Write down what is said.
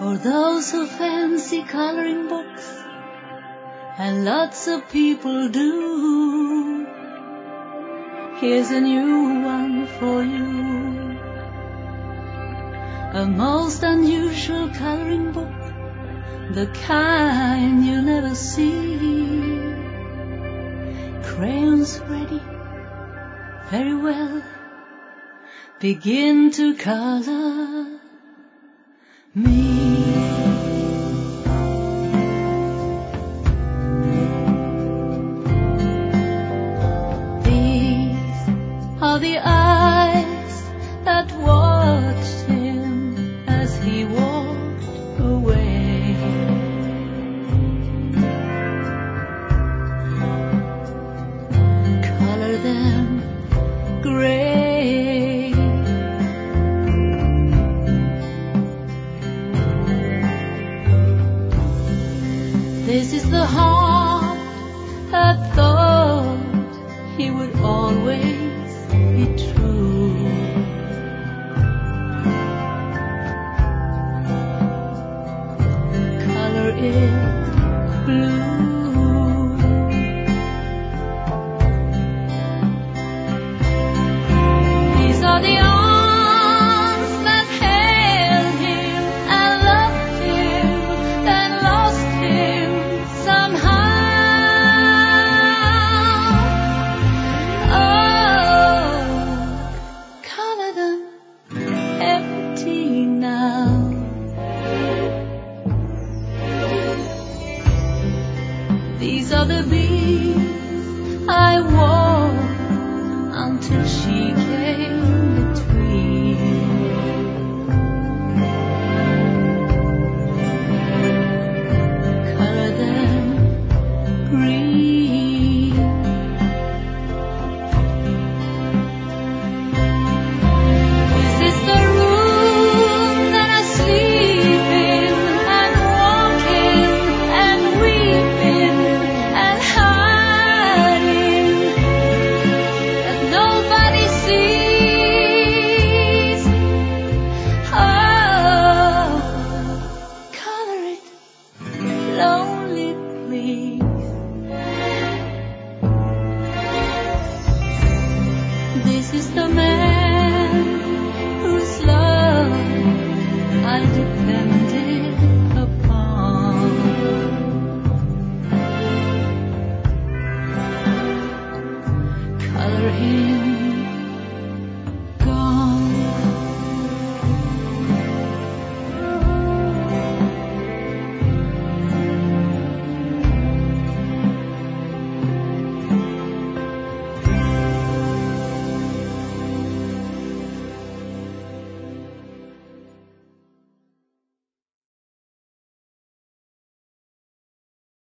For those who fancy coloring books, and lots of people do, here's a new one for you. A most unusual coloring book, the kind you'll never see. Crayons ready, very well, begin to color me. These are the eyes that watched him as he walked away. Color them gray. This is the heart that thought he would always be true. Color it blue. These are the arms that held him and loved him, then lost him somehow. Oh, color them empty now. These are the beads I wore until she came between. Color them green.